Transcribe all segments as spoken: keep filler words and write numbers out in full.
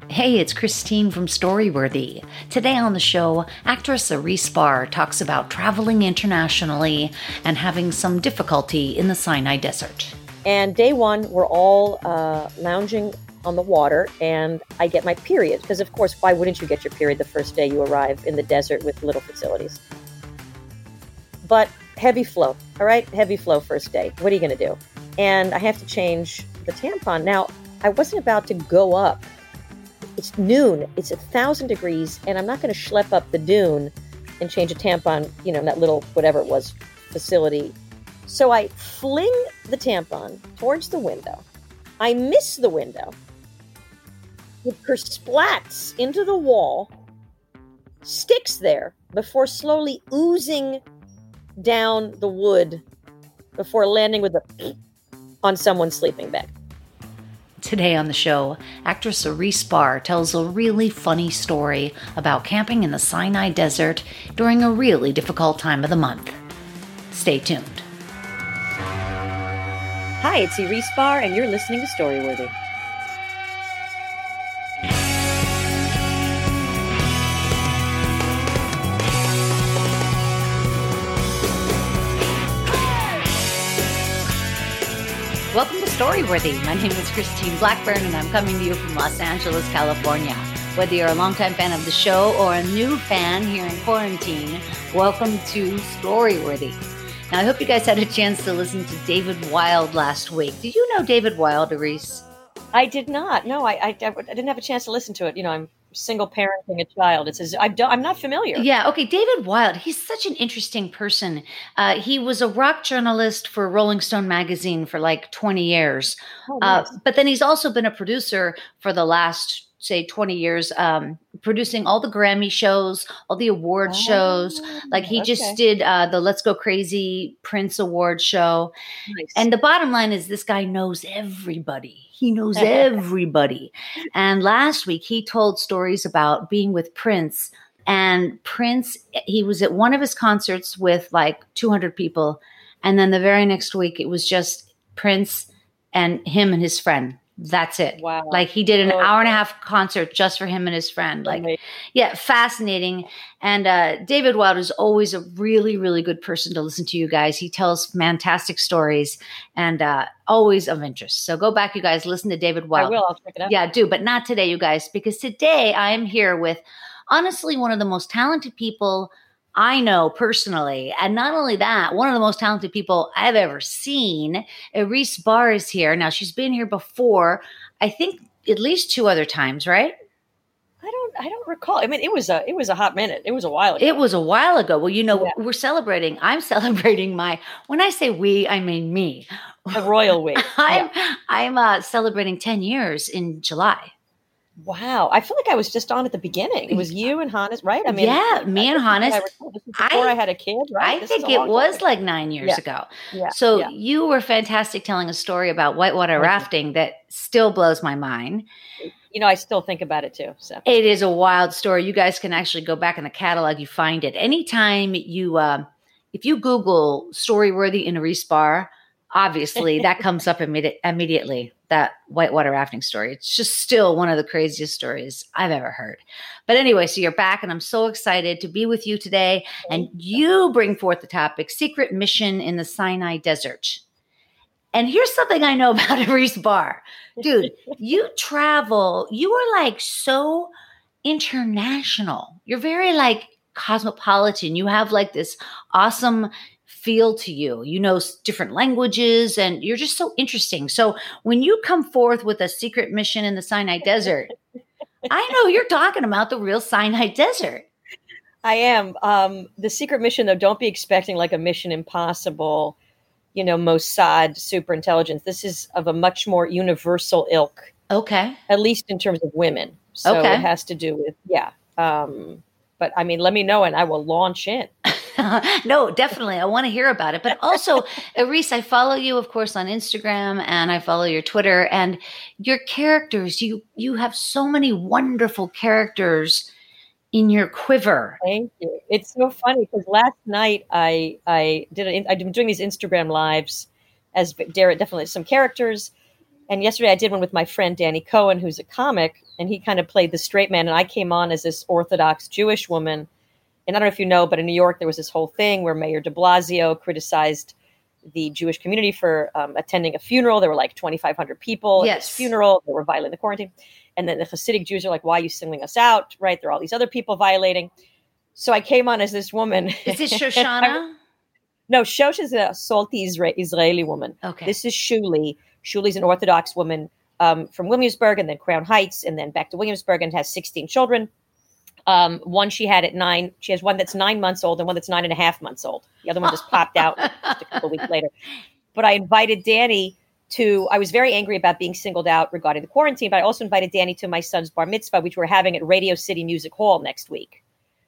Hey, it's Christine from Storyworthy. Today on the show, actress Arise Barr talks about traveling internationally and having some difficulty in the Sinai Desert. And day one, we're all uh, lounging on the water, and I get my period. Because, of course, why wouldn't you get your period the first day you arrive in the desert with little facilities? But heavy flow, all right? Heavy flow first day. What are you going to do? And I have to change the tampon. Now, I wasn't about to go up. It's noon. It's a thousand degrees, and I'm not going to schlep up the dune and change a tampon, you know, in that little, whatever it was, facility. So I fling the tampon towards the window. I miss the window. It kersplats into the wall, sticks there before slowly oozing down the wood before landing with a on someone's sleeping bag. Today on the show, actress Arise Barr tells a really funny story about camping in the Sinai Desert during a really difficult time of the month. Stay tuned. Hi, it's Arise Barr, and you're listening to Storyworthy. Welcome to Storyworthy. My name is Christine Blackburn, and I'm coming to you from Los Angeles, California. Whether you're a longtime fan of the show or a new fan here in quarantine, welcome to Storyworthy. Now, I hope you guys had a chance to listen to David Wild last week. Did you know David Wild, Arise? I did not. No, I, I, I didn't have a chance to listen to it. You know, I'm single parenting a child. It says I don't, I'm not familiar. Yeah. Okay. David Wild. He's such an interesting person. Uh, he was a rock journalist for Rolling Stone magazine for like twenty years. Oh, nice. uh, but then he's also been a producer for the last, say, twenty years, um, producing all the Grammy shows, all the award Oh, shows. Like he okay. just did uh, the Let's Go Crazy Prince Award show. Nice. And the bottom line is this guy knows everybody. He knows everybody. And last week he told stories about being with Prince. And Prince, he was at one of his concerts with like two hundred people. And then the very next week it was just Prince and him and his friend. That's it. Wow. Like he did an Oh, hour and a half concert just for him and his friend. Like, amazing. yeah, fascinating. And uh, David Wild is always a really, really good person to listen to, you guys. He tells fantastic stories and uh, always of interest. So go back, you guys, listen to David Wild. I will. I'll check it out. Yeah, do, but not today, you guys, because today I am here with honestly one of the most talented people I know personally. And not only that, one of the most talented people I've ever seen. Arise Barr is here. Now, she's been here before, I think at least two other times, right? I don't. I don't recall. I mean, it was a. It was a hot minute. It was a while ago. It was a while ago. Well, you know, Yeah. we're celebrating. I'm celebrating my, when I say we, I mean me. A royal week. I'm, Yeah. I'm uh, celebrating ten years in July. Wow. I feel like I was just on at the beginning. It was you and Hannes, right? I mean, Yeah, me and Hannes. I recall. This was before I, I- had a kid, right? I This is think a it long was time. like nine years Yeah. ago. Yeah. So yeah. you were fantastic telling a story about whitewater Thank you. rafting that still blows my mind. You know, I still think about it too. So It is a wild story. You guys can actually go back in the catalog. You find it. Anytime you, uh, if you Google Storyworthy in Arise Barr, obviously that comes up immedi- immediately, that whitewater rafting story. It's just still one of the craziest stories I've ever heard. But anyway, so you're back and I'm so excited to be with you today. And you bring forth the topic, Secret Mission in the Sinai Desert. And here's something I know about Arise Barr. Dude, you travel, you are like so international. You're very like cosmopolitan. You have like this awesome feel to you. You know s- different languages and you're just so interesting. So when you come forth with a secret mission in the Sinai Desert, I know you're talking about the real Sinai Desert. I am. Um, the secret mission, though, don't be expecting like a Mission Impossible, you know, Mossad super intelligence. This is of a much more universal ilk, Okay. at least in terms of women. So Okay. it has to do with, yeah. Um, but I mean, let me know and I will launch in. No, definitely. I want to hear about it. But also, Arise, I follow you, of course, on Instagram and I follow your Twitter and your characters. You you have so many wonderful characters in your quiver. Thank you. It's so funny because last night I I did a, I've been doing these Instagram lives as there are definitely some characters, And yesterday I did one with my friend Danny Cohen, who's a comic, and he kind of played the straight man. And I came on as this Orthodox Jewish woman. And I don't know if you know, but in New York, there was this whole thing where Mayor de Blasio criticized the Jewish community for um, attending a funeral. There were like twenty-five hundred people yes. at this funeral. They were violating the quarantine. And then the Hasidic Jews are like, why are you singling us out? Right? There are all these other people violating. So I came on as this woman. Is it Shoshana? No, Shosh is a salty Isra- Israeli woman. Okay. This is Shuli. Shuli's an Orthodox woman um, from Williamsburg and then Crown Heights and then back to Williamsburg, and has sixteen children. Um, one she had at nine. She has one that's nine months old and one that's nine and a half months old. The other one just popped out just a couple of weeks later. But I invited Danny to, I was very angry about being singled out regarding the quarantine, but I also invited Danny to my son's bar mitzvah, which we're having at Radio City Music Hall next week.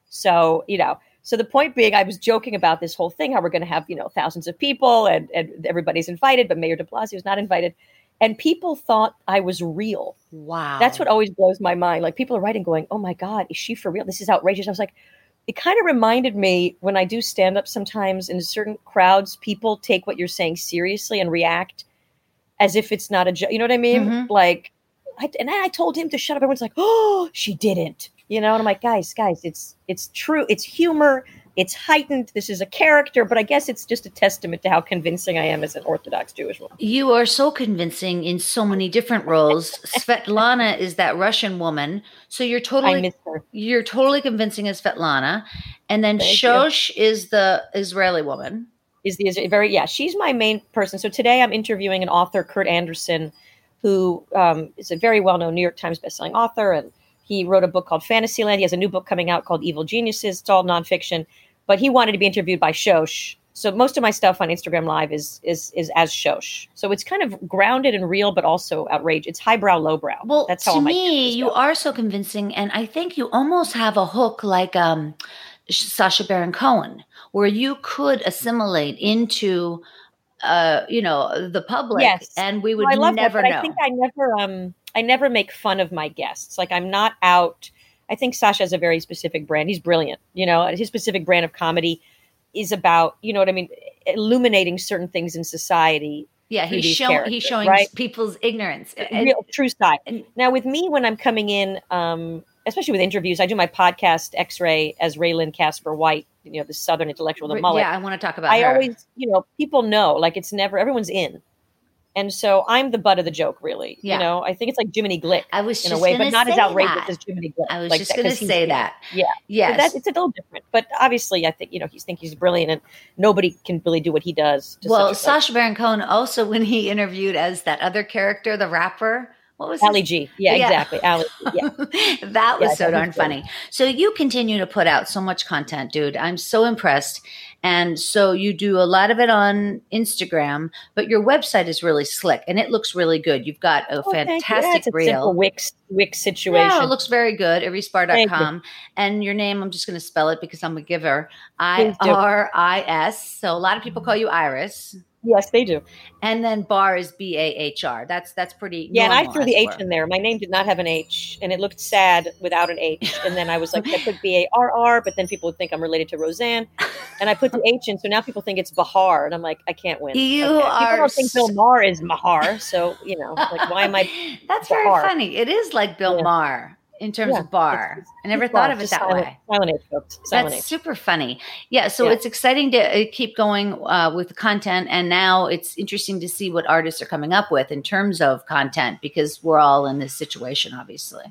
So, you know, so the point being, I was joking about this whole thing, how we're going to have, you know, thousands of people and, and everybody's invited, but Mayor de Blasio is not invited. And people thought I was real. Wow. That's what always blows my mind. Like, people are writing going, oh my God, is she for real? This is outrageous. I was like, it kind of reminded me when I do stand up sometimes in certain crowds, people take what you're saying seriously and react as if it's not a joke. You know what I mean? Mm-hmm. Like, I, and I told him to shut up. Everyone's like, oh, she didn't. You know, and I'm like, guys, guys, it's it's true. It's humor. It's heightened. This is a character, but I guess it's just a testament to how convincing I am as an Orthodox Jewish woman. You are so convincing in so many different roles. Svetlana is that Russian woman, so you're totally I miss her. You're totally convincing as Svetlana, and then Thank Shosh you. is the Israeli woman. Is the very yeah? She's my main person. So today I'm interviewing an author, Kurt Anderson, who um, is a very well-known New York Times bestselling author, and he wrote a book called Fantasyland. He has a new book coming out called Evil Geniuses. It's all nonfiction. But he wanted to be interviewed by Shosh. So most of my stuff on Instagram Live is is is as Shosh. So it's kind of grounded and real, but also outrageous. It's highbrow, lowbrow. Well, That's how to all my me, you go. are so convincing. And I think you almost have a hook like um, Sacha Baron Cohen, where you could assimilate into, uh, you know, the public. Yes. And we would well, I love never that, but know. I think I never, um, I never make fun of my guests. Like, I'm not out. I think Sacha has a very specific brand. He's brilliant. You know, his specific brand of comedy is about, you know what I mean, illuminating certain things in society. Yeah, he's, show, he's showing right? people's ignorance. And, Real, true side. And, now, with me, when I'm coming in, um, especially with interviews, I do my podcast X-Ray as Raylan Casper White, you know, the Southern intellectual, the mullet. Yeah, I want to talk about I her. always, you know, people know, like, it's never, everyone's in. And so I'm the butt of the joke, really. Yeah. You know, I think it's like Jiminy Glick I was in just a way, but not as outrageous that. as Jiminy Glick. I was like just that, going to say that. Yeah. Yes. So that, it's a little different. But obviously, I think, you know, he's think he's brilliant and nobody can really do what he does. Well, Sacha Baron Cohen also, when he interviewed as that other character, the rapper, what was Ali G. Yeah, yeah. exactly. Ali G. Yeah. That was yeah, so darn funny. So you continue to put out so much content, dude. I'm so impressed. And so you do a lot of it on Instagram, but your website is really slick and it looks really good. You've got a oh, fantastic yeah, it's a reel. Simple Wix, Wix situation. Yeah, it looks very good. Irispar dot com. And your name, I'm just going to spell it because I'm a giver. I R I S. So a lot of people call you Iris. Yes, they do. And then bar is B A H R. That's that's pretty Yeah, normal, and I threw the H in there. My name did not have an H, and it looked sad without an H. And then I was like, I put B A R R, but then people would think I'm related to Roseanne. And I put the H in, so now people think it's Bahar. And I'm like, I can't win. You okay. are People don't think Bill Maher is Mahar, so, you know, like, why am I That's Bahar? Very funny. It is like Bill yeah. Maher. In terms yeah, of bar. it's, it's, I never bar, thought of it that silent, way. Silent H, folks. Silent That's H. super funny. Yeah, so yeah. it's exciting to keep going uh, with the content. And now it's interesting to see what artists are coming up with in terms of content because we're all in this situation, obviously.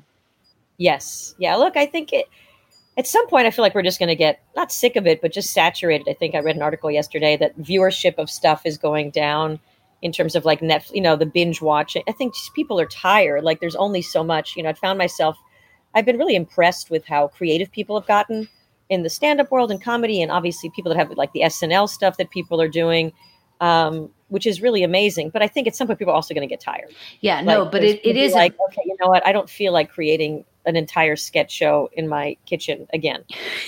Yes. Yeah, look, I think it, at some point I feel like we're just going to get, not sick of it, but just saturated. I think I read an article yesterday that viewership of stuff is going down in terms of like Netflix, you know, the binge watching. I think just people are tired. Like there's only so much, you know, I found myself I've been really impressed with how creative people have gotten in the stand-up world and comedy, and obviously people that have like the S N L stuff that people are doing, um, which is really amazing. But I think at some point people are also going to get tired. Yeah, like, no, but it, it is like, a- okay, you know what? I don't feel like creating an entire sketch show in my kitchen again.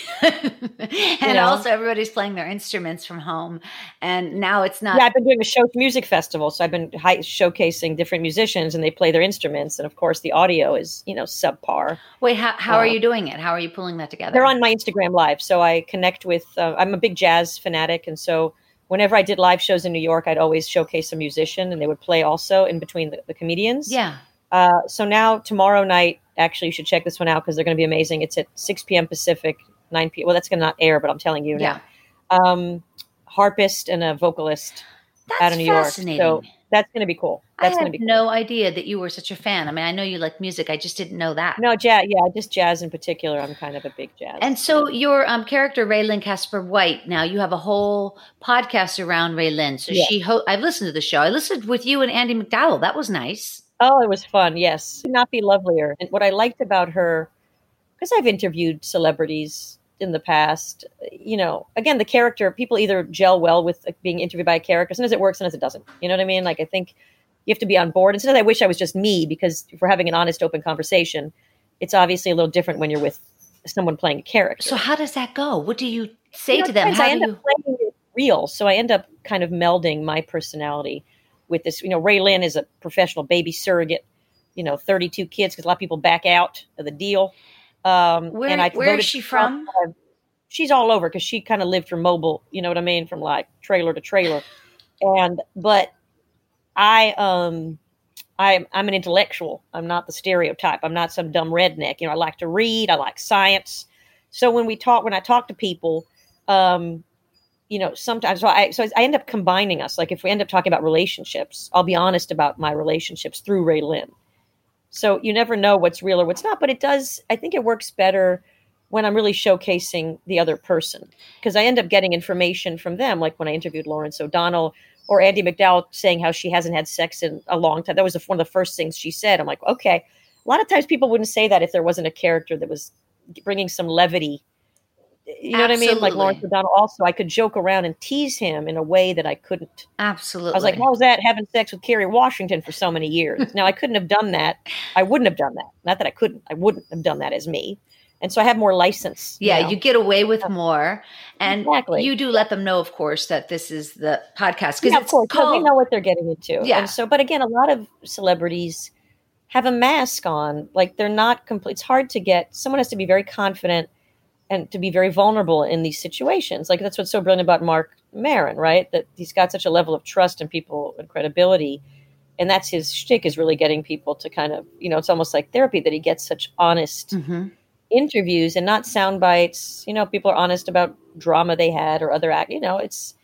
and you know? Also everybody's playing their instruments from home. And now it's not. Yeah, I've been doing a show music festival. So I've been high- showcasing different musicians and they play their instruments. And of course the audio is, you know, subpar. Wait, how, how uh, are you doing it? How are you pulling that together? They're on my Instagram Live. So I connect with, uh, I'm a big jazz fanatic. And so whenever I did live shows in New York, I'd always showcase a musician, and they would play also in between the, the comedians. Yeah. Uh, so now tomorrow night, actually, you should check this one out because they're going to be amazing. It's at six p.m. Pacific, nine p.m. Well, that's going to not air, but I'm telling you Yeah. now. Um, harpist and a vocalist That's out of New York. fascinating. So that's going to be cool. That's I going had to be cool. no idea that you were such a fan. I mean, I know you like music. I just didn't know that. No, jazz. Yeah, just jazz in particular. I'm kind of a big jazz. And so your um, character, Raylan Casper White, now you have a whole podcast around Raylan. So Yeah. she, ho- I've listened to the show. I listened with you and Andy McDowell. That was nice. Oh, it was fun. Yes. Could not be lovelier. And what I liked about her, because I've interviewed celebrities in the past, you know, again, the character, people either gel well with like, being interviewed by a character. Sometimes it works, sometimes it doesn't. You know what I mean? Like, I think you have to be on board. And sometimes I wish I was just me, because if we're having an honest, open conversation, it's obviously a little different when you're with someone playing a character. So how does that go? What do you say You know, to them? depends. How I do end you? up playing it real. So I end up kind of melding my personality with this. You know, Ray Lynn is a professional baby surrogate, you know, thirty-two kids, because a lot of people back out of the deal. Um, Where, and I where voted is she for from? Trump. She's all over because she kind of lived from mobile, you know what I mean? From like trailer to trailer. And, but I, um, I, I'm an intellectual. I'm not the stereotype. I'm not some dumb redneck. You know, I like to read. I like science. So when we talk, when I talk to people, um, you know, sometimes, so I, so I end up combining us. Like if we end up talking about relationships, I'll be honest about my relationships through Ray Lynn. So you never know what's real or what's not, but it does, I think it works better when I'm really showcasing the other person, because I end up getting information from them. Like when I interviewed Lawrence O'Donnell or Andy McDowell saying how she hasn't had sex in a long time. That was one of the first things she said. I'm like, okay. A lot of times people wouldn't say that if there wasn't a character that was bringing some levity. You know Absolutely. what I mean? Like Lawrence O'Donnell also, I could joke around and tease him in a way that I couldn't. Absolutely. I was like, how was that having sex with Kerry Washington for so many years? Now, I couldn't have done that. I wouldn't have done that. Not that I couldn't. I wouldn't have done that as me. And so I have more license. Yeah, you know? you get away with more. And Exactly. you do let them know, of course, that this is the podcast. Because Yeah, it's of course. called, No, they know what they're getting into. Yeah. And so, but again, a lot of celebrities have a mask on. Like they're not complete. It's hard to get, someone has to be very confident and to be very vulnerable in these situations. Like that's what's so brilliant about Mark Maron, right? That he's got such a level of trust in people and credibility. And that's his shtick, is really getting people to kind of, you know, it's almost like therapy, that he gets such honest Mhm. interviews and not sound bites. You know, people are honest about drama they had or other act, you know, it's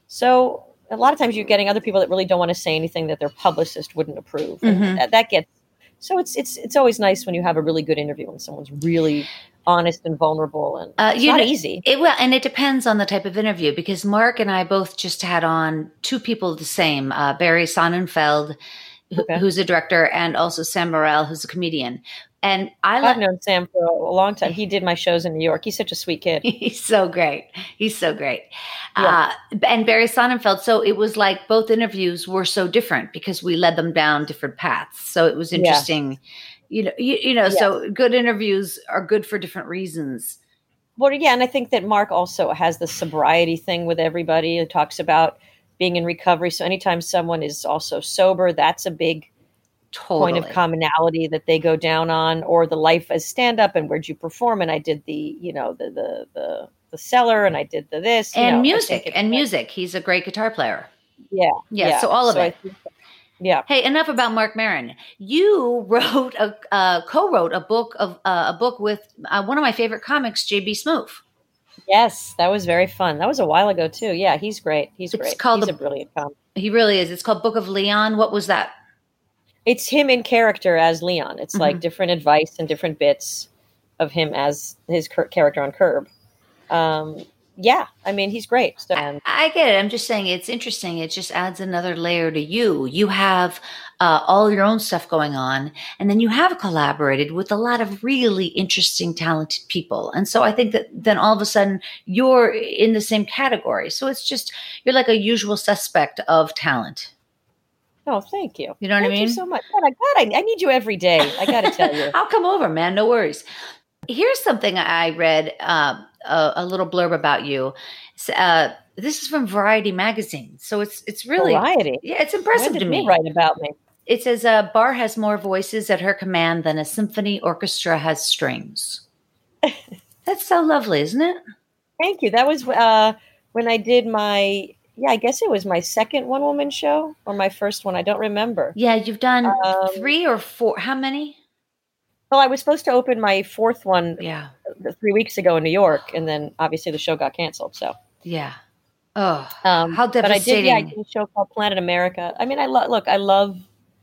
so a lot of times you're getting other people that really don't want to say anything that their publicist wouldn't approve. And Mhm. that, that gets, so it's, it's, it's always nice when you have a really good interview and someone's really honest and vulnerable, and Uh, it's you not know, easy. It will, and it depends on the type of interview, because Mark and I both just had on two people the same, uh, Barry Sonnenfeld, who, Okay. who's a director, and also Sam Morril, who's a comedian. And I I've like, known Sam for a, a long time. He did my shows in New York. He's such a sweet kid. he's so great. He's so great. Yeah. Uh, and Barry Sonnenfeld. So it was like both interviews were so different because we led them down different paths. So it was Yeah. interesting. You know, you, you know, Yeah. so good interviews are good for different reasons. Well, yeah, and I think that Mark also has the sobriety thing with everybody. He talks about being in recovery. So anytime someone is also sober, that's a big Totally. point of commonality that they go down on, or the life as stand-up and where'd you perform. And I did the, you know, the the the, the cellar, and I did the this. you and know, I music think it's and like- music. He's a great guitar player. Yeah. Yeah, so all of I it. think- yeah. Hey, enough about Mark Maron. You wrote a uh, co-wrote a book of uh, a book with uh, one of my favorite comics, J B Smoove. Yes, that was very fun. That was a while ago too. Yeah, he's great. He's It's great. called He's the- a brilliant comic. He really is. It's called Book of Leon. What was that? It's him in character as Leon. It's like Mhm. different advice and different bits of him as his cur- character on Curb. Um, yeah, I mean, he's great. So, and I get it. I'm just saying it's interesting. It just adds another layer to you. You have uh, all your own stuff going on, and then you have collaborated with a lot of really interesting, talented people. And so I think that then all of a sudden you're in the same category. So it's just, you're like a usual suspect of talent. oh, thank you. You know what I Thank mean? you so much. God, I, God, I, I need you every day. I got to tell you. I'll come over, man. No worries. Here's something I read, uh, a, a little blurb about you. S- Uh, this is from Variety magazine, so it's it's really Variety. yeah, it's When impressive did to he me. write about me? It says uh, Barr has more voices at her command than a symphony orchestra has strings. That's so lovely, isn't it? Thank you. That was uh, when I did my yeah, I guess it was my second one woman show or my first one. I don't remember. Yeah, you've done Um, three or four. How many? Well, I was supposed to open my fourth one Yeah. three weeks ago in New York, and then obviously the show got canceled. So, Yeah. Oh, um, how but I did. devastating. Yeah, I did a show called Planet America. I mean, I love. Look, I love.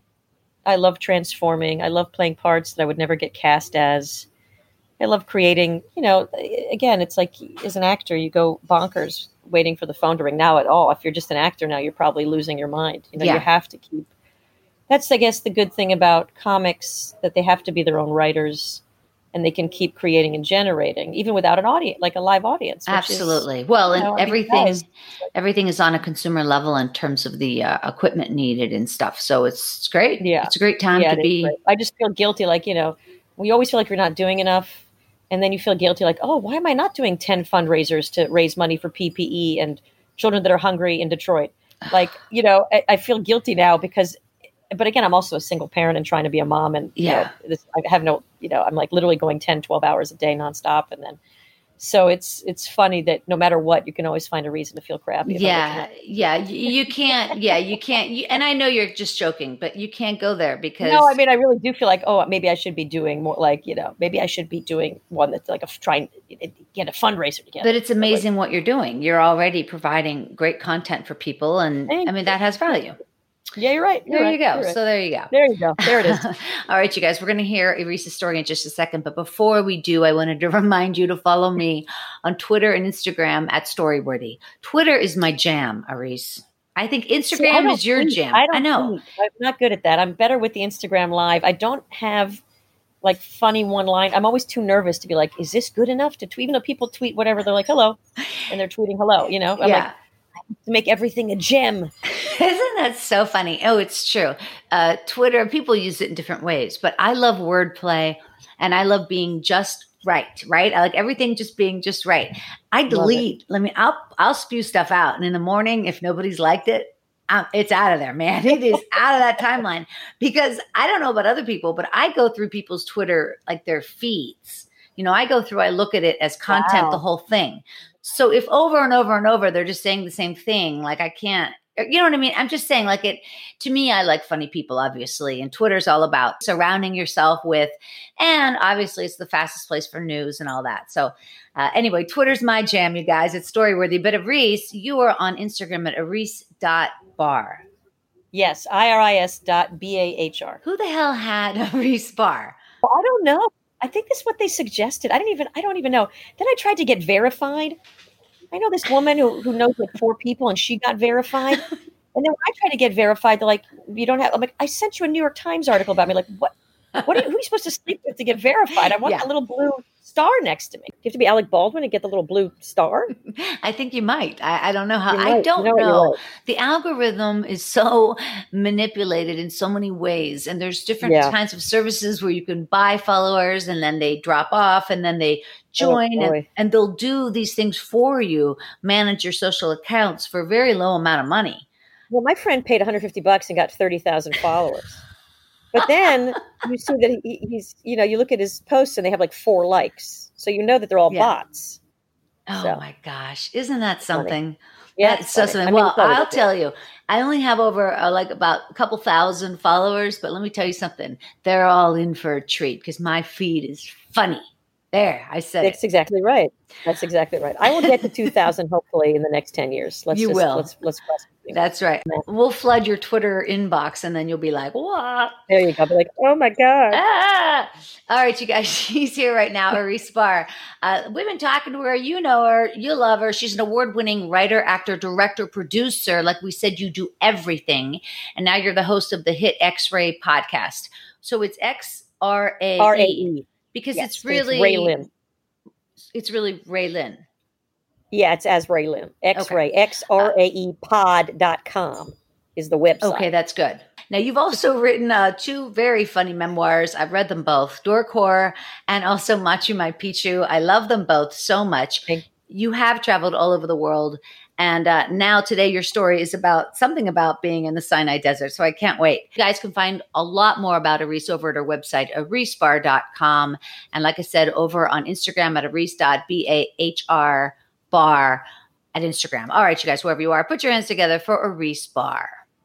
I love transforming. I love playing parts that I would never get cast as. I love creating. You know, again, it's like as an actor, you go bonkers waiting for the phone to ring. Now at all, if you're just an actor now, you're probably losing your mind. You know, Yeah. you have to keep. That's, I guess, the good thing about comics, that they have to be their own writers and they can keep creating and generating, even without an audience, like a live audience. Which Absolutely. Is, well, you know, and I mean, everything, guys, everything is on a consumer level in terms of the uh, equipment needed and stuff. So it's, it's great. Yeah. It's a great time yeah, to it is be. great. I just feel guilty. Like, you know, we always feel like we're not doing enough. And then you feel guilty, like, oh, why am I not doing ten fundraisers to raise money for P P E and children that are hungry in Detroit? Like, you know, I, I feel guilty now because, but again, I'm also a single parent and trying to be a mom. And, you Yeah. know, this, I have no, you know, I'm like literally going ten, twelve hours a day nonstop. And then, so it's, it's funny that no matter what, you can always find a reason to feel crappy. About Yeah. Yeah. You, you can't, yeah, you can't. You, and I know you're just joking, but you can't go there because. No, I mean, I really do feel like, oh, maybe I should be doing more, like, you know, maybe I should be doing one that's like a trying to get a fundraiser together. But it's amazing what you're doing. You're already providing great content for people. And Thank I mean, that has value. Yeah, you're right. You're There right. you go. You're right. So there you go. There you go. There it is. All right, you guys, we're going to hear Iris's story in just a second. But before we do, I wanted to remind you to follow me on Twitter and Instagram at Storyworthy. Twitter is my jam, Iris. I think Instagram See, I don't is your tweet. jam. I, don't I know. tweet. I'm not good at that. I'm better with the Instagram Live. I don't have like funny one line. I'm always too nervous to be like, is this good enough to tweet? Even though people tweet whatever, they're like, hello. And they're tweeting hello, you know? I'm Yeah. like, I have to make everything a gem. Isn't that so funny? Oh, it's true. Uh, Twitter, people use it in different ways, but I love wordplay and I love being just right, right? I like everything just being just right. I delete, let me, I'll, I'll spew stuff out. And in the morning, if nobody's liked it, I'm, it's out of there, man. It is out of that timeline because I don't know about other people, but I go through people's Twitter, like their feeds. You know, I go through, I look at it as content, Wow. the whole thing. So if over and over and over, they're just saying the same thing, like I can't, you know what I mean? I'm just saying like it, to me, I like funny people, obviously. And Twitter's all about surrounding yourself with, and obviously it's the fastest place for news and all that. So uh, anyway, Twitter's my jam, you guys. It's Storyworthy. But Iris, you are on Instagram at iris dot bar. Yes, I R I S dot B A H R. Who the hell had Iris Bar? Well, I don't know. I think this is what they suggested. I didn't even, I don't even know. Then I tried to get verified. I know this woman who, who knows like four people and she got verified. And then when I tried to get verified, they're like, you don't have, I'm like, I sent you a New York Times article about me. Like, what, what are you, who are you supposed to sleep with to get verified? I want Yeah. the little blue star next to me. Do you have to be Alec Baldwin to get the little blue star? I think you might. I, I don't know how. You I might. don't You know what, you're know. right. The algorithm is so manipulated in so many ways. And there's different Yeah. kinds of services where you can buy followers and then they drop off and then they join Oh, and, boy. and they'll do these things for you, manage your social accounts for a very low amount of money. Well, my friend paid one hundred fifty bucks and got thirty thousand followers. But then you see that he, he's, you know, you look at his posts and they have like four likes. So you know that they're all Yeah. bots. Oh So. my gosh. Isn't that something? Yeah, That's so it's funny. something. I mean, Well, it's always I'll good. tell you, I only have over uh, like about a couple thousand followers, but let me tell you something. They're all in for a treat because my feed is funny. There, I said That's it. exactly right. That's exactly right. I will get to two thousand hopefully in the next ten years. Let's You just, will. Let's, let's cross it. That's right. We'll flood your Twitter inbox and then you'll be like, what? There you go. Be like, oh my God. Ah! All right, you guys, she's here right now, Iris Bar. Uh, we've been talking to her. You know her. You love her. She's an award-winning writer, actor, director, producer. Like we said, you do everything. And now you're the host of the hit X-Ray podcast. So it's X R A E. R A E. Because Yes, it's so really, Ray Lynn. it's really Ray Lynn. Yeah, it's as Ray Lynn. X-Ray. X R A E pod dot com is the website. Okay, that's good. Now, you've also written uh, two very funny memoirs. I've read them both, Dorkor and also Machu Mai Picchu. I love them both so much. Thank You have traveled all over the world. And uh, now today your story is about something about being in the Sinai Desert. So I can't wait. You guys can find a lot more about Iris over at her website, iris bar dot com. And like I said, over on Instagram at iris dot bar. at Instagram. All right, you guys, whoever you are, put your hands together for Arise Barr.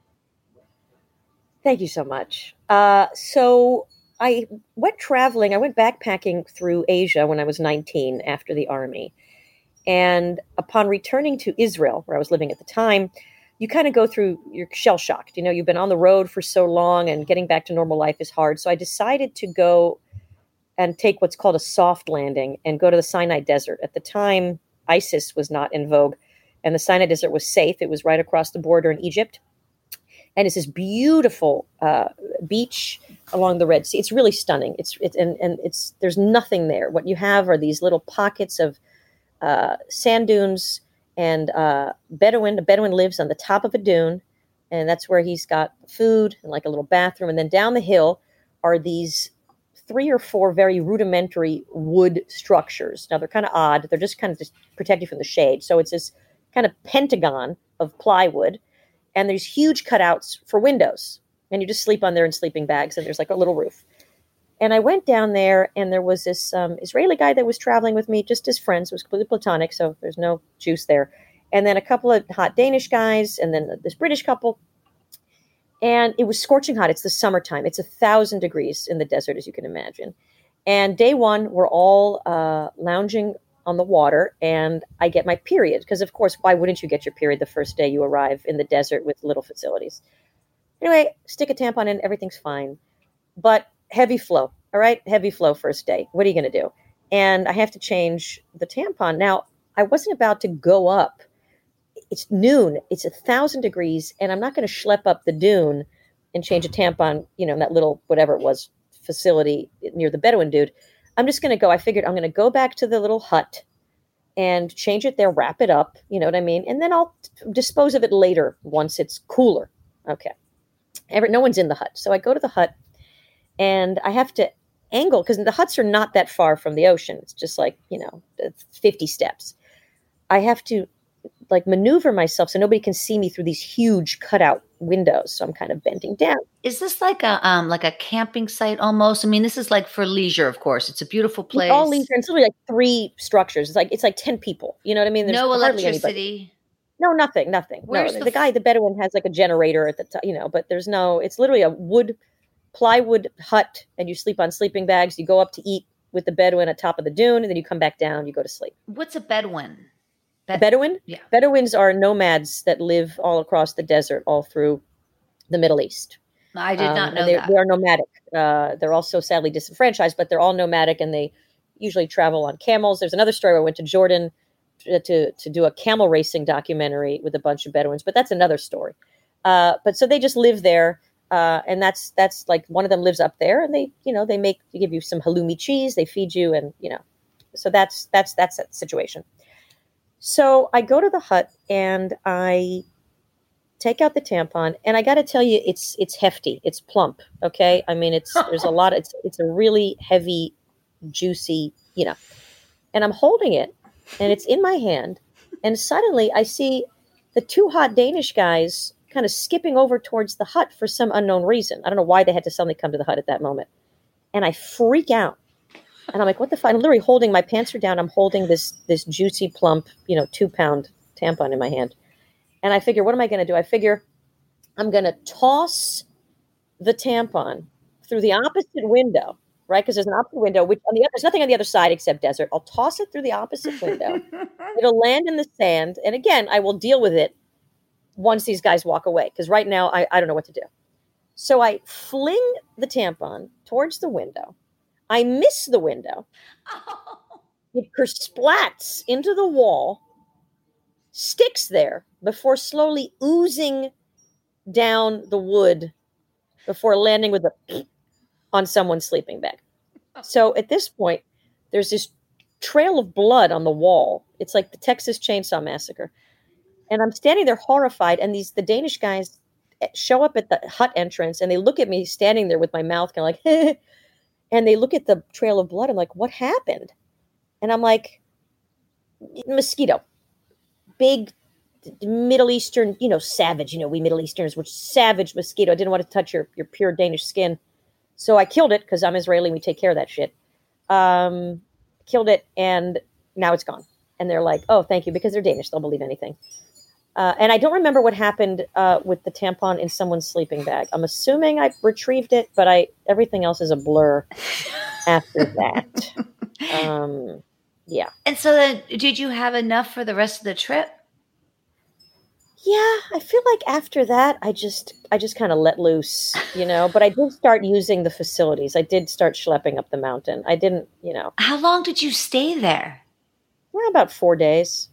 Thank you so much. Uh, so I went traveling. I went backpacking through Asia when I was nineteen after the army. And upon returning to Israel, where I was living at the time, you kind of go through, you're shell shocked. You know, you've been on the road for so long and getting back to normal life is hard. So I decided to go and take what's called a soft landing and go to the Sinai Desert. At the time, ISIS was not in vogue, and the Sinai Desert was safe. It was right across the border in Egypt. And it's this beautiful uh, beach along the Red Sea. It's really stunning. It's, it's and, and it's there's nothing there. What you have are these little pockets of uh, sand dunes and uh, Bedouin. The Bedouin lives on the top of a dune, and that's where he's got food and like a little bathroom. And then down the hill are these three or four very rudimentary wood structures. Now they're kind of odd. They're just kind of just protect you from the shade. So it's this kind of pentagon of plywood. And there's huge cutouts for windows. And you just sleep on there in sleeping bags. And there's like a little roof. And I went down there, and there was this um, Israeli guy that was traveling with me, just as friends. It was completely platonic, so there's no juice there. And then a couple of hot Danish guys, and then this British couple. And it was scorching hot. It's the summertime. It's a thousand degrees in the desert, as you can imagine. And day one, we're all uh, lounging on the water, and I get my period. Because, of course, why wouldn't you get your period the first day you arrive in the desert with little facilities? Anyway, stick a tampon in, everything's fine. But heavy flow, all right? Heavy flow first day. What are you going to do? And I have to change the tampon. Now, I wasn't about to go up. It's noon. It's a thousand degrees, and I'm not going to schlep up the dune and change a tampon, you know, in that little, whatever it was, facility near the Bedouin dude. I'm just going to go. I figured I'm going to go back to the little hut and change it there, wrap it up, you know what I mean? And then I'll dispose of it later once it's cooler. Okay. Every, no one's in the hut. So I go to the hut, and I have to angle, because the huts are not that far from the ocean. It's just like, you know, fifty steps. I have to like maneuver myself so nobody can see me through these huge cutout windows. So I'm kind of bending down. Is this like a um like a camping site almost? I mean, this is like for leisure, of course. It's a beautiful place. It's all leisure. It's literally like three structures. It's like it's like ten people. You know what I mean? There's no hardly electricity. Anybody. No, nothing, nothing. Where's no, the, the guy, the Bedouin, has like a generator at the top, you know, but there's no. It's literally a wood, plywood hut, and you sleep on sleeping bags. You go up to eat with the Bedouin at top of the dune, and then you come back down. You go to sleep. What's a Bedouin? Bed- Bedouin? Yeah. Bedouins are nomads that live all across the desert, all through the Middle East. I did not um, know they, that. They are nomadic. Uh, they're also sadly disenfranchised, but they're all nomadic, and they usually travel on camels. There's another story where I went to Jordan to, to, to do a camel racing documentary with a bunch of Bedouins, but that's another story. Uh, but so they just live there. Uh, and that's, that's like one of them lives up there, and they, you know, they make, they give you some halloumi cheese, they feed you, and, you know, so that's, that's, that's that situation. So I go to the hut, and I take out the tampon, and I got to tell you, it's it's hefty, it's plump. Okay, I mean, it's there's a lot. Of, it's it's a really heavy, juicy, you know. And I'm holding it, and it's in my hand, and suddenly I see the two hot Danish guys kind of skipping over towards the hut for some unknown reason. I don't know why they had to suddenly come to the hut at that moment, and I freak out. And I'm like, what the fuck? I'm literally holding, my pants are down. I'm holding this this juicy, plump, you know, two pound tampon in my hand. And I figure, what am I going to do? I figure I'm going to toss the tampon through the opposite window, right? Because there's an opposite window, which on the other, there's nothing on the other side except desert. I'll toss it through the opposite window. It'll land in the sand. And again, I will deal with it once these guys walk away. Because right now, I, I don't know what to do. So I fling the tampon towards the window. I miss the window. Oh. It kersplats into the wall, sticks there before slowly oozing down the wood before landing with a on someone's sleeping bag. So at this point, there's this trail of blood on the wall. It's like the Texas Chainsaw Massacre. And I'm standing there horrified, and these the Danish guys show up at the hut entrance, and they look at me standing there with my mouth kind of like, and they look at the trail of blood. I'm like, what happened? And I'm like, mosquito. Big Middle Eastern, you know, savage. You know, we Middle Easterners were savage mosquito. I didn't want to touch your, your pure Danish skin. So I killed it because I'm Israeli and we take care of that shit. Um, killed it, and now it's gone. And they're like, oh, thank you, because they're Danish. They'll believe anything. Uh, and I don't remember what happened uh, with the tampon in someone's sleeping bag. I'm assuming I retrieved it, but I everything else is a blur after that. Um, yeah. And so then, did you have enough for the rest of the trip? Yeah, I feel like after that, I just I just kind of let loose, you know. But I did start using the facilities. I did start schlepping up the mountain. I didn't, you know. How long did you stay there? Well, about four days.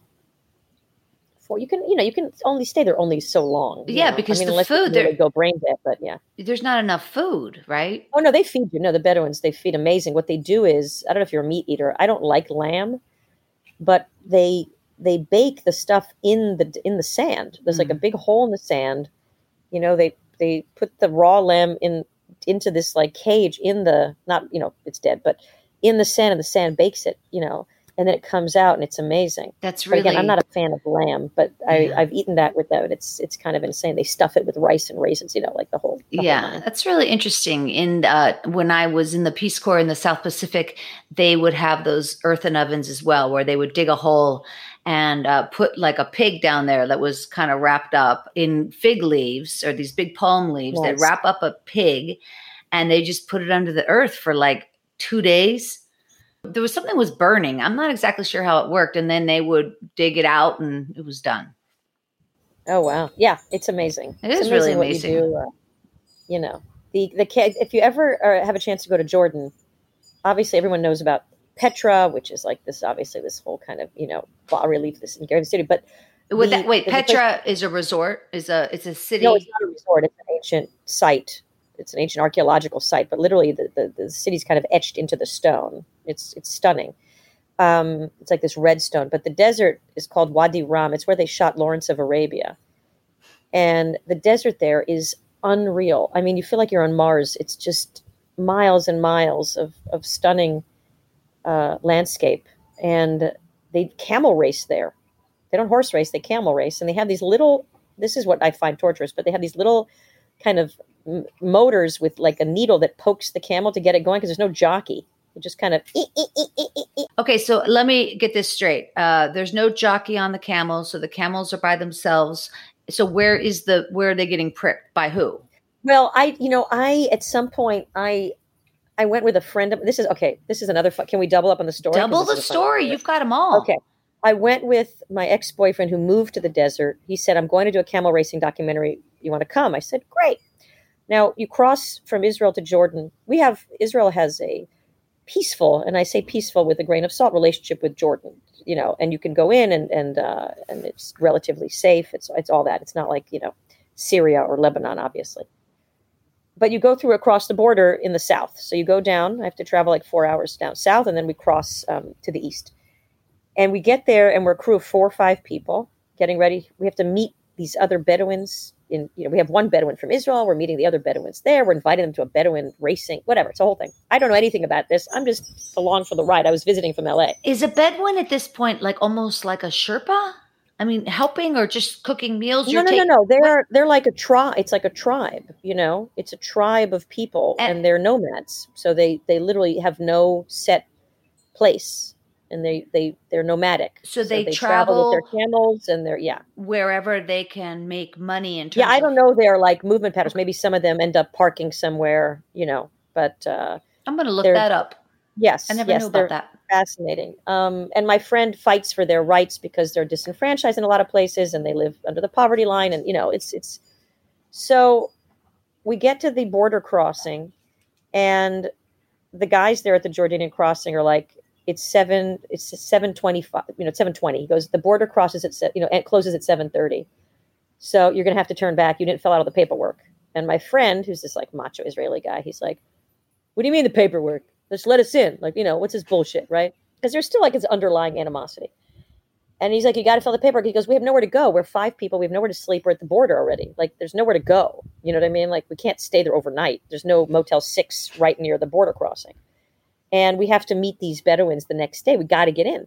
Four. You can, you know, you can only stay there only so long. Yeah, know? because I mean, the unless food you really there, go brain dead. But yeah, there's not enough food, right? oh no, they feed you. No, the Bedouins, they feed amazing. What they do is, I don't know if you're a meat eater. I don't like lamb, but they they bake the stuff in the in the sand. There's like a big hole in the sand. You know, they they put the raw lamb in into this like cage in the, not, you know, it's dead, but in the sand, and the sand bakes it, you know, and then it comes out and it's amazing. That's But really. again, I'm not a fan of lamb, but I, Yeah. I've eaten that with them. And it's it's kind of insane. They stuff it with rice and raisins, you know, like the whole. The whole Yeah, nine. that's really interesting. In uh, when I was in the Peace Corps in the South Pacific, they would have those earthen ovens as well, where they would dig a hole and uh, put like a pig down there that was kind of wrapped up in fig leaves or these big palm leaves. They'd Nice. wrap up a pig, and they just put it under the earth for like two days. There was something was burning. I'm not exactly sure how it worked, and then they would dig it out, and it was done. Oh wow, yeah, it's amazing. It it's is really what amazing. You, do, uh, you know, the the ca- if you ever uh, have a chance to go to Jordan, obviously everyone knows about Petra, which is like this, obviously this whole kind of, you know, bas relief, this in Garden City. But Would the- that, wait, there's a Petra is a resort? Is a it's a city? No, it's not a resort. It's an ancient site. It's an ancient archaeological site, but literally the, the, the city's kind of etched into the stone. It's it's stunning. Um, it's like this red stone. But the desert is called Wadi Rum. It's where they shot Lawrence of Arabia. And the desert there is unreal. I mean, you feel like you're on Mars. It's just miles and miles of, of stunning uh, landscape. And they camel race there. They don't horse race, they camel race. And they have these little, this is what I find torturous, but they have these little kind of m- motors with like a needle that pokes the camel to get it going, because there's no jockey. You just kind of. Ee, ee, ee, ee, ee, ee. Okay, so let me get this straight. Uh, there's no jockey on the camel, so the camels are by themselves. So where is the where are they getting pricked? By who? Well, I, you know, I at some point I, I went with a friend of. This is okay. This is another. Can we double up on the story? 'Cause Double this the is a fun story. You've got them all. Okay. I went with my ex-boyfriend who moved to the desert. He said, I'm going to do a camel racing documentary. You want to come? I said, great. Now, you cross from Israel to Jordan. We have, Israel has a peaceful, and I say peaceful with a grain of salt, relationship with Jordan, you know, and you can go in and, and, uh, and it's relatively safe. It's, it's all that. It's not like, you know, Syria or Lebanon, obviously. But you go through across the border in the south. So you go down, I have to travel like four hours down south, and then we cross um, to the east. And we get there, and we're a crew of four or five people getting ready. We have to meet these other Bedouins. In, you know, we have one Bedouin from Israel. We're meeting the other Bedouins there. We're inviting them to a Bedouin racing, whatever. It's a whole thing. I don't know anything about this. I'm just along for the ride. I was visiting from L A. Is a Bedouin at this point like almost like a Sherpa? I mean, helping or just cooking meals? No, You're no, no, take- no. They're they're like a tribe. It's like a tribe. You know, it's a tribe of people, And- and they're nomads. So they they literally have no set place. And they, they, they're nomadic. So they travel travel- with their camels and they're, yeah. wherever they can make money in terms Yeah, I of- don't know their like movement patterns. Maybe some of them end up parking somewhere, you know, but uh, I'm going to look they're- that up. yes. I never yes, knew they're about that. fascinating. Um, and my friend fights for their rights because they're disenfranchised in a lot of places and they live under the poverty line. And, you know, it's, it's, so we get to the border crossing and the guys there at the Jordanian crossing are like, it's seven, it's seven twenty-five, you know, it's seven twenty. He goes, the border crosses at, se- you know, and closes at seven thirty. So you're going to have to turn back. You didn't fill out all the paperwork. And my friend, who's this like macho Israeli guy, he's like, what do you mean the paperwork? Just let us in. Like, you know, what's this bullshit, right? Because there's still like this underlying animosity. And he's like, you got to fill the paperwork. He goes, we have nowhere to go. We're five people. We have nowhere to sleep. We're at the border already. Like, there's nowhere to go. You know what I mean? Like, we can't stay there overnight. There's no Motel six right near the border crossing. And we have to meet these Bedouins the next day. We got to get in.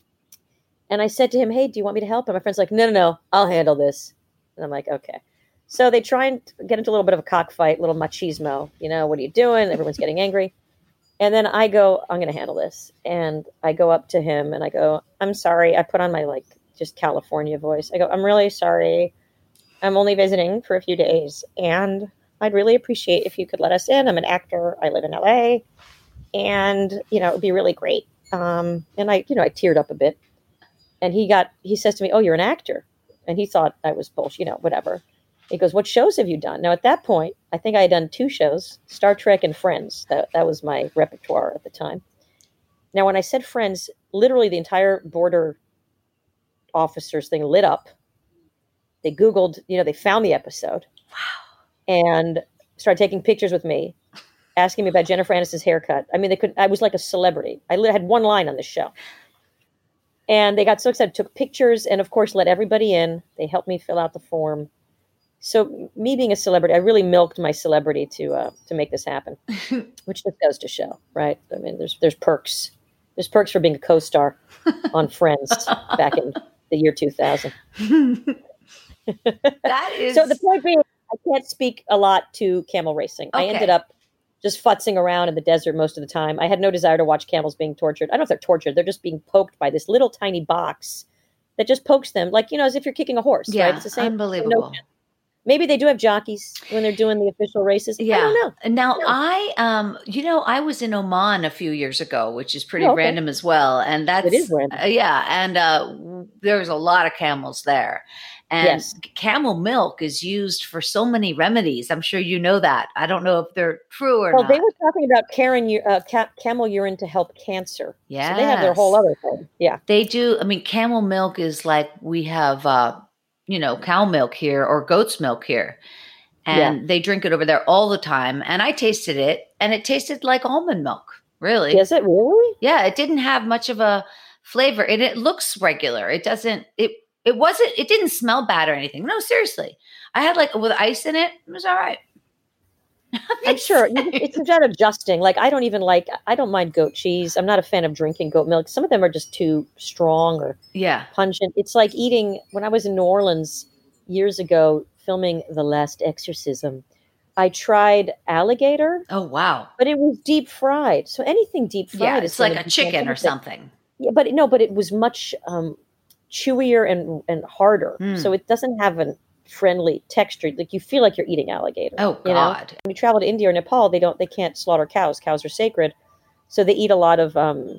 And I said to him, hey, do you want me to help? And my friend's like, no, no, no, I'll handle this. And I'm like, okay. So they try and get into a little bit of a cockfight, a little machismo. You know, what are you doing? Everyone's getting angry. And then I go, I'm going to handle this. And I go up to him and I go, I'm sorry. I put on my like just California voice. I go, I'm really sorry. I'm only visiting for a few days. And I'd really appreciate if you could let us in. I'm an actor. I live in L A. And, you know, it would be really great. Um, and I, you know, I teared up a bit. And he got, he says to me, oh, you're an actor. And he thought I was bullshit, you know, whatever. He goes, what shows have you done? Now, at that point, I think I had done two shows, Star Trek and Friends. That, that was my repertoire at the time. Now, when I said Friends, literally the entire border officers thing lit up. They Googled, you know, they found the episode. Wow. And started taking pictures with me, asking me about Jennifer Aniston's haircut. I mean, they could. I was like a celebrity. I had one line on the show. And they got so excited, took pictures, and of course, let everybody in. They helped me fill out the form. So me being a celebrity, I really milked my celebrity to uh, to make this happen, which just goes to show, right? I mean, there's there's perks. There's perks for being a co-star on Friends back in the year two thousand. That is... So the point being, I can't speak a lot to camel racing. Okay. I ended up just futzing around in the desert most of the time. I had no desire to watch camels being tortured. I don't know if they're tortured. They're just being poked by this little tiny box that just pokes them, like, you know, as if you're kicking a horse. Yeah, right? It's the same. unbelievable. Notion. Maybe they do have jockeys when they're doing the official races. Yeah. I don't know. Now, no. I, um, you know, I was in Oman a few years ago, which is pretty oh, okay. random as well. And that's, it is random. Uh, yeah. And uh, there's a lot of camels there. And yes. camel milk is used for so many remedies. I'm sure you know that. I don't know if they're true or well, not. Well, they were talking about carrying, uh, ca- camel urine to help cancer. Yeah. So they have their whole other thing. Yeah. They do. I mean, camel milk is like we have, uh, you know, cow milk here or goat's milk here. And yeah. they drink it over there all the time. And I tasted it, and it tasted like almond milk, really. Is it really? Yeah, it didn't have much of a flavor. And it looks regular. It doesn't, it it wasn't, it didn't smell bad or anything. No, seriously. I had like, with ice in it, it was all right. I'm sure. It's about adjusting. Like, I don't even like, I don't mind goat cheese. I'm not a fan of drinking goat milk. Some of them are just too strong or yeah. pungent. It's like eating, when I was in New Orleans years ago, filming The Last Exorcism, I tried alligator. Oh, wow. But it was deep fried. So anything deep fried yeah, is it's like a chicken or something. Yeah, but no, but it was much um, chewier and and harder. Mm. So it doesn't have a friendly texture. Like, you feel like you're eating alligator. Oh, God. You know? When you travel to India or Nepal, they don't they can't slaughter cows. Cows are sacred. So they eat a lot of um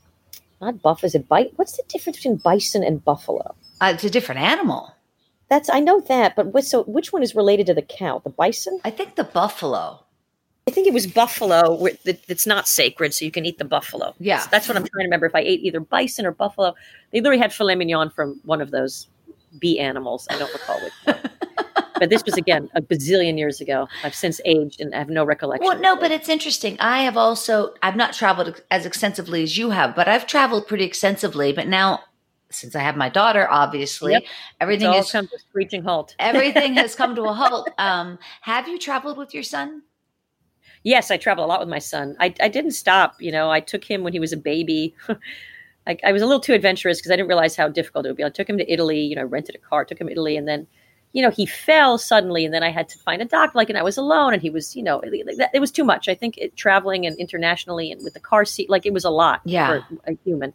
not buff is it bite? What's the difference between bison and buffalo? Uh, it's a different animal. That's I know that, but which, so which one is related to the cow? The bison? I think the buffalo. I think it was buffalo. It's not sacred, so you can eat the buffalo. Yeah, so that's what I'm trying to remember. If I ate either bison or buffalo, they literally had filet mignon from one of those bee animals. I don't recall which one. But this was, again, a bazillion years ago. I've since aged and I have no recollection. Well, no, but it's interesting. I have also, I've not traveled as extensively as you have, but I've traveled pretty extensively. But now, since I have my daughter, obviously, yep. everything has come to a screeching halt. Everything has come to a halt. Um, have you traveled with your son? Yes, I travel a lot with my son. I, I didn't stop. You know, I took him when he was a baby. I, I was a little too adventurous because I didn't realize how difficult it would be. I took him to Italy. You know, rented a car, took him to Italy, and then, you know, he fell suddenly, and then I had to find a doctor. Like, and I was alone, and he was, you know, it, it was too much. I think it, traveling and internationally and with the car seat, like, it was a lot yeah. for a human.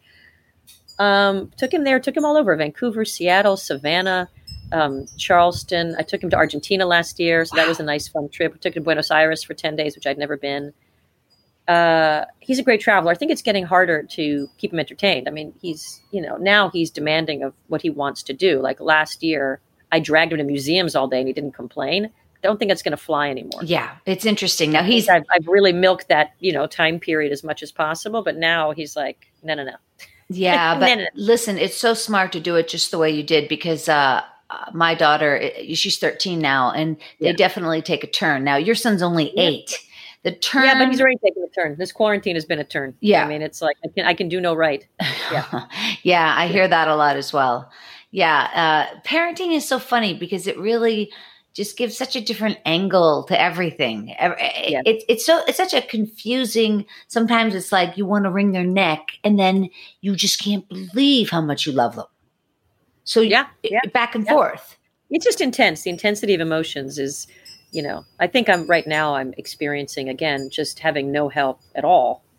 Um, took him there, took him all over Vancouver, Seattle, Savannah, um, Charleston. I took him to Argentina last year. So wow. that was a nice, fun trip. I took him to Buenos Aires for ten days, which I'd never been. Uh, he's a great traveler. I think it's getting harder to keep him entertained. I mean, he's, you know, now he's demanding of what he wants to do. Like last year, I dragged him to museums all day and he didn't complain. I don't think it's going to fly anymore. Yeah, it's interesting. Now he's, I've, I've really milked that, you know, time period as much as possible. But now he's like, no, no, no. Yeah, but no, no, no. Listen, it's so smart to do it just the way you did because uh, my daughter, she's thirteen now, and they yeah. definitely take a turn. Now, your son's only eight. Yeah. The turn, yeah, but he's already taking a turn. This quarantine has been a turn. Yeah, I mean, it's like I can I can do no right. Yeah, yeah, I hear that a lot as well. Yeah, uh, parenting is so funny because it really just gives such a different angle to everything. Yeah. It, it's so it's such a confusing. Sometimes it's like you want to wring their neck, and then you just can't believe how much you love them. So yeah, yeah. back and yeah. forth. It's just intense. The intensity of emotions is, you know, I think I'm right now. I'm experiencing again just having no help at all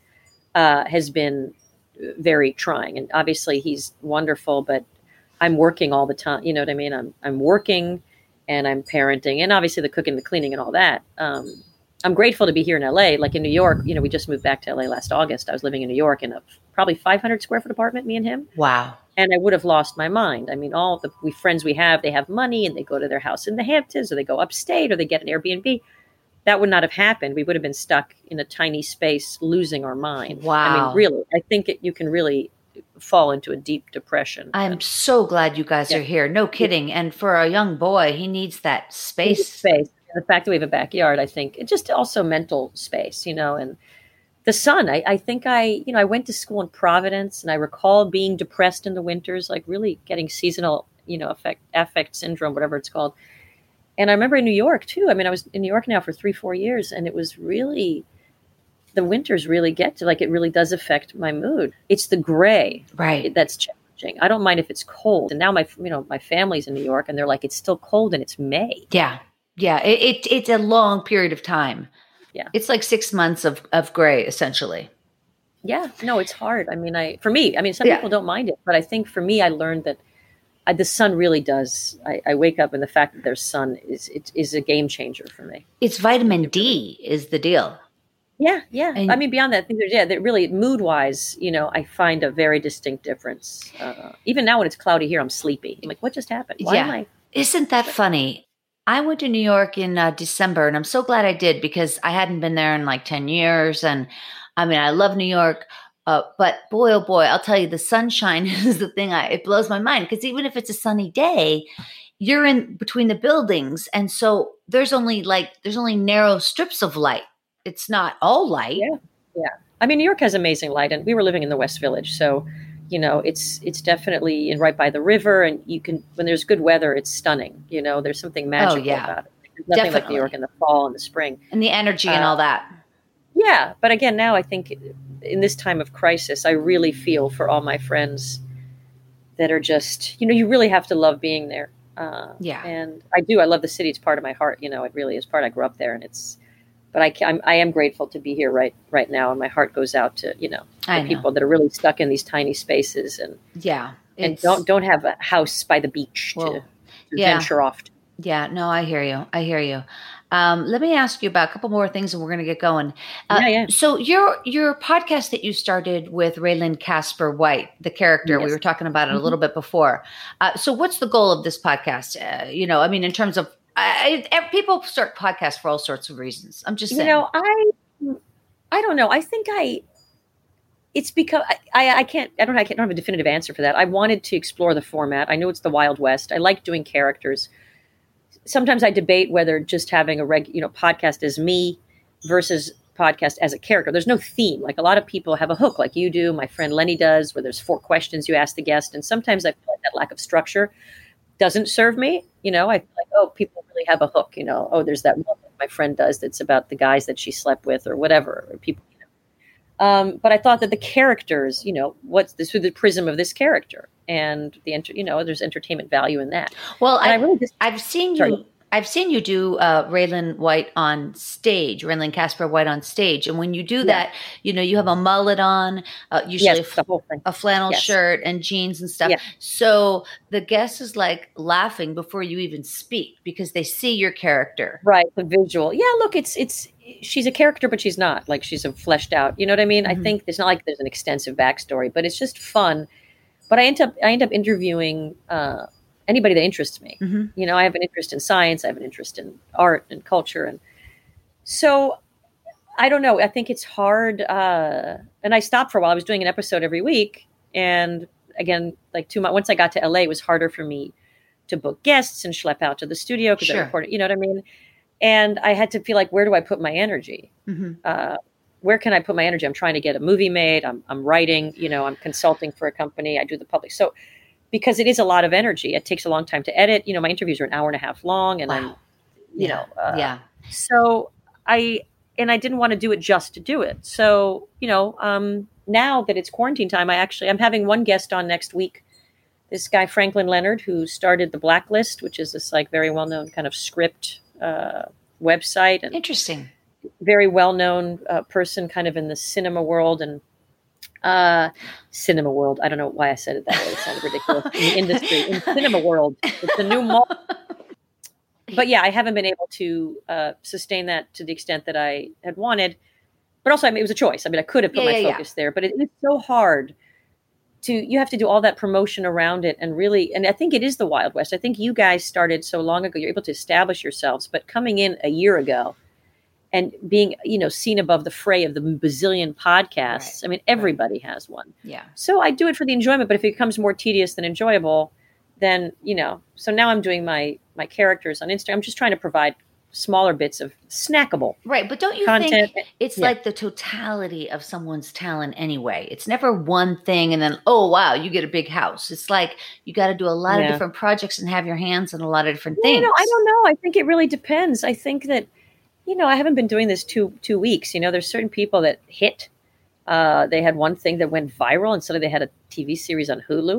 uh, has been very trying. And obviously he's wonderful, but I'm working all the time. You know what I mean? I'm, I'm working and I'm parenting and obviously the cooking, the cleaning and all that. Um, I'm grateful to be here in L A. Like in New York, you know, we just moved back to L A last August. I was living in New York in a probably five hundred square foot apartment, me and him. Wow. And I would have lost my mind. I mean, all the we friends we have, they have money and they go to their house in the Hamptons or they go upstate or they get an Airbnb. That would not have happened. We would have been stuck in a tiny space, losing our mind. Wow. I mean, really, I think it, you can really fall into a deep depression. I'm so glad you guys Yeah. are here. No kidding. And for a young boy, he needs that space. Space. The fact that we have a backyard, I think, it just also mental space, you know, and the sun. I, I think I, you know, I went to school in Providence and I recall being depressed in the winters, like really getting seasonal, you know, affect, affect syndrome, whatever it's called. And I remember in New York too. I mean, I was in New York now for three, four years, and it was really, the winters really get to, like, it really does affect my mood. It's the gray, Right. that's challenging. I don't mind if it's cold. And now my, you know, my family's in New York, and they're like, it's still cold and it's May. Yeah. Yeah. It, it it's a long period of time. Yeah. It's like six months of, of gray, essentially. Yeah, no, it's hard. I mean, I, for me, I mean, some Yeah. people don't mind it, but I think for me, I learned that I, the sun really does. I, I wake up and the fact that there's sun is, it is a game changer for me. It's vitamin D is the deal. Yeah, yeah. And- I mean, beyond that, I think there's, yeah, that really mood wise, you know, I find a very distinct difference. Uh, even now when it's cloudy here, I'm sleepy. I'm like, what just happened? Why Yeah. am I? Isn't that funny? I went to New York in uh, December, and I'm so glad I did because I hadn't been there in like ten years. And I mean, I love New York. Uh, but boy, oh boy, I'll tell you, the sunshine is the thing. I, it blows my mind because even if it's a sunny day, you're in between the buildings. And so there's only like, there's only narrow strips of light. It's not all light. Yeah. Yeah. I mean, New York has amazing light, and we were living in the West Village. So, you know, it's, it's definitely in right by the river, and you can, when there's good weather, it's stunning. You know, there's something magical yeah. about it. There's nothing like Definitely. New York in the fall and the spring. And the energy and Uh, all that. Yeah, but again, now I think in this time of crisis, I really feel for all my friends that are just, you know, you really have to love being there. Uh, Yeah. and I do. I love the city. It's part of my heart. You know, it really is part. I grew up there, and it's. But I, ca- I'm, I am grateful to be here right right now, and my heart goes out to you know I the know. people that are really stuck in these tiny spaces and Yeah. and It's- don't don't have a house by the beach Well, to, to yeah. venture off to. Yeah, no, I hear you. I hear you. Um, let me ask you about a couple more things, and we're going to get going. Uh, Yeah, yeah. So your your podcast that you started with Raylan Casper White, the character, we Yes. were talking about it Mhm. a little bit before. Uh, so what's the goal of this podcast? Uh, you know, I mean, in terms of I, I, people start podcasts for all sorts of reasons. I'm just You saying. know, I I don't know. I think I it's because I, I, I can't I don't I can't I don't have a definitive answer for that. I wanted to explore the format. I know it's the Wild West. I like doing characters. Sometimes I debate whether just having a reg, you know, podcast as me versus podcast as a character. There's no theme. Like a lot of people have a hook, like you do, my friend Lenny does, where there's four questions you ask the guest. And sometimes I feel like that lack of structure doesn't serve me. You know, I feel like, oh, people really have a hook, you know, oh, there's that one that my friend does that's about the guys that she slept with or whatever, or people, you know. Um, but I thought that the characters, you know, what's this through the prism of this character and the, enter, you know, there's entertainment value in that. Well, And I, I really just, I've seen Sorry. you. I've seen you do uh, Raylan White on stage, Raylan Casper White on stage, and when you do that, you know, you have a mullet on, uh, usually yes, the whole thing. a flannel Yes. shirt and jeans and stuff. Yeah. So the guest is like laughing before you even speak because they see your character. Right, the visual. Yeah, look, it's it's she's a character, but she's not like she's a fleshed out. You know what I mean? Mhm. I think it's not like there's an extensive backstory, but it's just fun. But I end up I end up interviewing uh, anybody that interests me. Mhm. You know, I have an interest in science, I have an interest in art and culture, and so I don't know. I think it's hard. Uh, and I stopped for a while. I was doing an episode every week, and again, like two months. Once I got to L A, it was harder for me to book guests and schlep out to the studio because Sure. I recorded. You know what I mean? And I had to feel like, where do I put my energy? Mhm. Uh, where can I put my energy? I'm trying to get a movie made. I'm, I'm writing. You know, I'm consulting for a company. I do the public. So because it is a lot of energy, it takes a long time to edit. You know, my interviews are an hour and a half long, and I'm, Wow. you Yeah. know, uh, yeah. so I and I didn't want to do it just to do it. So, you know, um, now that it's quarantine time, I actually I'm having one guest on next week. This guy Franklin Leonard, who started the Blacklist, which is this like very well known kind of script uh, website, and Interesting. very well known uh, person, kind of in the cinema world. And Uh, Cinema World. I don't know why I said it that way. It sounded ridiculous. In the industry, in Cinema World, it's a new mall. But yeah, I haven't been able to uh, sustain that to the extent that I had wanted. But also, I mean, it was a choice. I mean, I could have put Yeah, my yeah, focus there, but it, it's so hard to, you have to do all that promotion around it. And really, and I think it is the Wild West. I think you guys started so long ago, you're able to establish yourselves, but coming in a year ago and being, you know, seen above the fray of the bazillion podcasts. Right. I mean, everybody right. has one. Yeah. So I do it for the enjoyment, but if it becomes more tedious than enjoyable, then, you know, so now I'm doing my, my characters on Instagram. I'm just trying to provide smaller bits of snackable right. But don't you content. think it's Yeah. like the totality of someone's talent anyway? It's never one thing and then, oh, wow, you get a big house. It's like you got to do a lot Yeah. of different projects and have your hands on a lot of different No, things. no, I don't know. I think it really depends. I think that, you know, I haven't been doing this two two weeks. You know, there's certain people that hit. Uh, they had one thing that went viral, and suddenly they had a T V series on Hulu.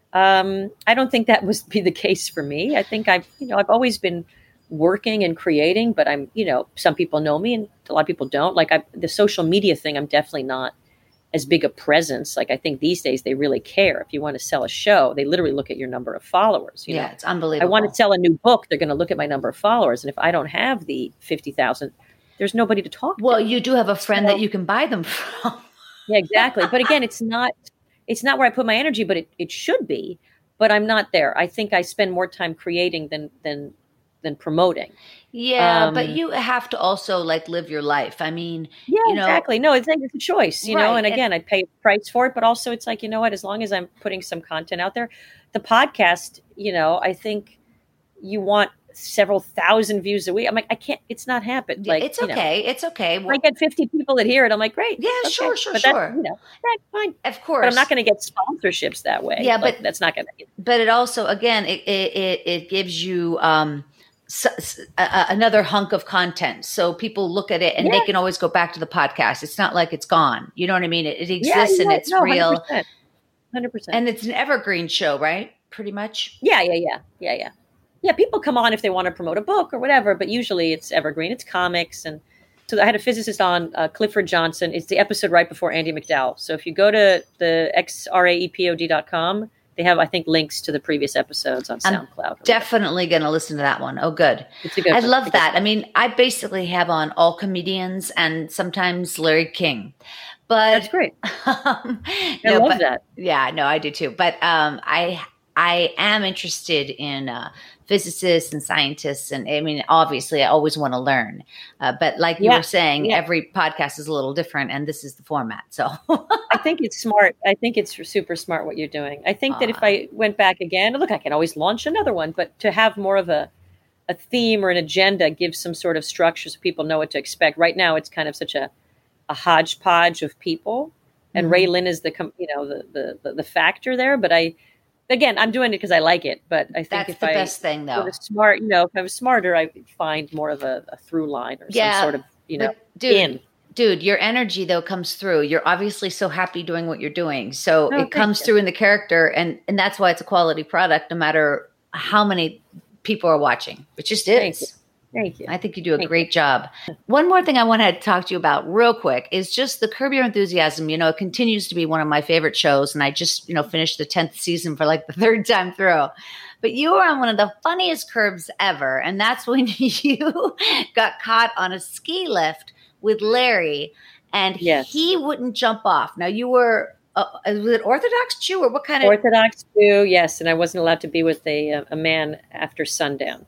Um, I don't think that was be the case for me. I think I've, you know, I've always been working and creating, but I'm, you know, some people know me and a lot of people don't. Like I, the social media thing, I'm definitely not as big a presence. Like I think these days they really care. If you want to sell a show, they literally look at your number of followers. You yeah, know? it's unbelievable. I want to sell a new book. They're going to look at my number of followers. And if I don't have the fifty thousand, there's nobody to talk well, to. you do have a friend So- that you can buy them from. Yeah, exactly. But again, it's not, it's not where I put my energy, but it, it should be, but I'm not there. I think I spend more time creating than, than, than promoting. Yeah, Um, but you have to also like live your life. I mean, Yeah, you know, exactly. No, it's, it's a choice, you know, Right, and and- again, I pay a price for it, but also it's like, you know what, as long as I'm putting some content out there, the podcast, you know, I think you want several thousand views a week. I'm like, I can't, it's not happened. Like, it's you know, okay. It's okay. if I get fifty people that hear it, I'm like, great. Yeah, okay. sure, sure, but sure. That's, you know, that's fine. Of course. But I'm not going to get sponsorships that way. Yeah, Like, but- that's not going to. but it also, again, it, it, it, it gives you, um, s- s- a- a- another hunk of content. So people look at it and Yeah. they can always go back to the podcast. It's not like it's gone. You know what I mean? It, it Yeah, exists and yeah, it's no, real. one hundred percent. one hundred percent. And it's an evergreen show, right? Pretty much. Yeah, yeah, yeah, yeah, yeah. Yeah, people come on if they want to promote a book or whatever, but usually it's evergreen. It's comics. And so I had a physicist on, uh, Clifford Johnson. It's the episode right before Andy McDowell. So if you go to the x r a e p o d dot com, they have, I think, links to the previous episodes on I'm SoundCloud. or whatever. Definitely going to listen to that one. Oh, good. It's a good I one. love It's a that. good I mean, I basically have on all comedians and sometimes Larry King. But That's great. um, I no, love but- that. Yeah, no, I do too. But um, I I am interested in uh, physicists and scientists, and I mean, obviously, I always want to learn. Uh, but like you Yeah, were saying, yeah. every podcast is a little different, and this is the format. So I think it's smart. I think it's super smart what you're doing. I think that if Ah. I went back again, look, I can always launch another one, but to have more of a a theme or an agenda gives some sort of structure so people know what to expect. Right now, it's kind of such a a hodgepodge of people, and Mhm. Ray Lynn is the com- you know the, the the the factor there. But I, again, I'm doing it because I like it. But I think that's if the I best thing, though. was smart, you know, if I was smarter, I would find more of a, a through line or Yeah, some sort of you know But dude, in. dude, your energy though comes through. You're obviously so happy doing what you're doing, so Oh, it thank comes you. through in the character, and and that's why it's a quality product, no matter how many people are watching. It just Thank is. you. Thank you. I think you do a Thank great job. One more thing I want to talk to you about real quick is just the Curb Your Enthusiasm. You know, it continues to be one of my favorite shows, and I just, you know, finished the tenth season for like the third time through. But you were on one of the funniest curbs ever, and that's when you got caught on a ski lift with Larry, and Yes. he wouldn't jump off. Now, you were, uh, was it Orthodox Jew or what kind of? Orthodox Jew, yes, and I wasn't allowed to be with a a man after sundown.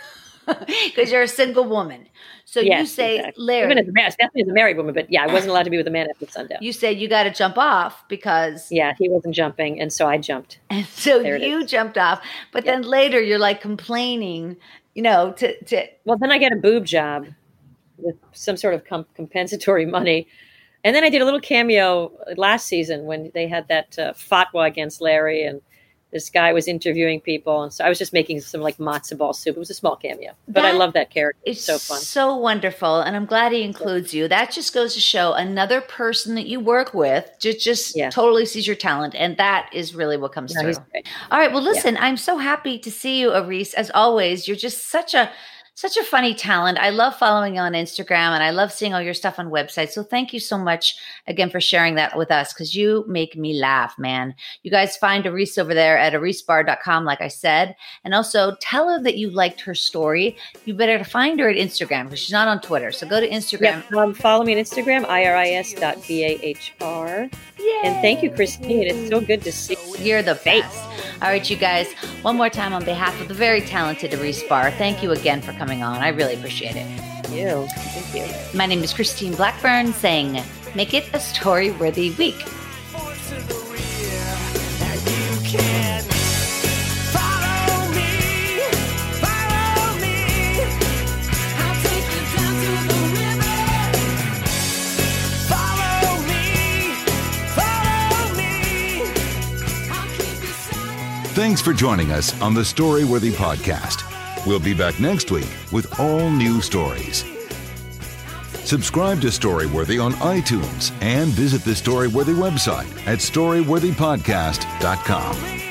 Because you're a single woman. So you Yes, say, exactly. Larry. Even as a man, definitely as a married woman, but yeah, I wasn't allowed to be with a man after sundown. You said you got to jump off because, Yeah, he wasn't jumping, and so I jumped. and so There it you jumped off. But Yeah. then later you're like complaining, you know, to, to Well, then I get a boob job with some sort of com- compensatory money. And then I did a little cameo last season when they had that uh, fatwa against Larry, and this guy was interviewing people. And so I was just making some like matzo ball soup. It was a small cameo, but I That love that character. it's It's so fun. so wonderful. And I'm glad he includes you. That just goes to show another person that you work with just, just Yeah. totally sees your talent. And that is really what comes No, through. he's great. All right. Well, listen, I'm so happy to see you, Aris. As always, you're just such a such a funny talent. I love following you on Instagram, and I love seeing all your stuff on websites. So thank you so much again for sharing that with us, because you make me laugh, man. You guys find Arise over there at arise bar dot com, like I said. And also tell her that you liked her story. You better find her at Instagram, because she's not on Twitter. So go to Instagram. Yep, um, follow me on Instagram, I R I S dot B A H R. Yay. And thank you, Christine. It's so good to see you. You're the best. All right, you guys, one more time on behalf of the very talented Arise Bar, thank you again for coming on. I really appreciate it. Thank you. Thank you. My name is Christine Blackburn, saying, make it a story-worthy week. Thanks for joining us on the Storyworthy Podcast. We'll be back next week with all new stories. Subscribe to Storyworthy on iTunes and visit the Storyworthy website at storyworthy podcast dot com.